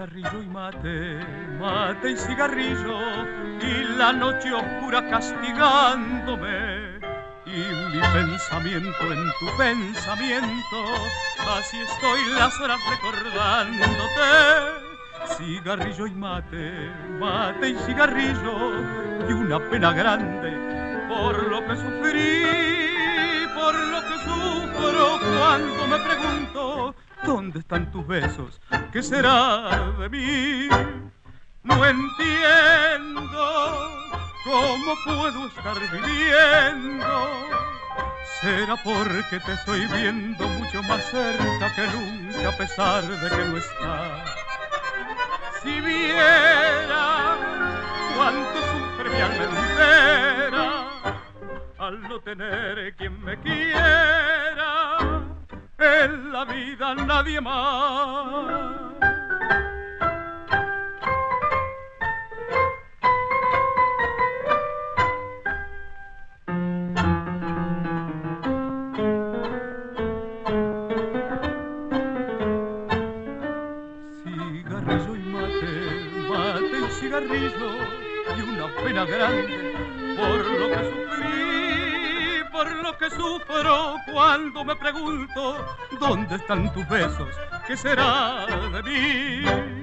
Cigarrillo y mate, mate y cigarrillo, y la noche oscura castigándome, y mi pensamiento en tu pensamiento, así estoy las horas recordándote. Cigarrillo y mate, mate y cigarrillo, y una pena grande por lo que sufrí, por lo que sufro cuando me pregunto ¿dónde están tus besos? ¿Qué será de mí? No entiendo cómo puedo estar viviendo. Será porque te estoy viendo mucho más cerca que nunca, a pesar de que no estás. Si viera cuánto sufre mi alma entera al no tener quien me quiera en la vida nadie más. Cigarrillo y mate, mate y cigarrillo, y una pena grande por lo que sufrí, por lo que sufro cuando me pregunto ¿dónde están tus besos? ¿Qué será de mí?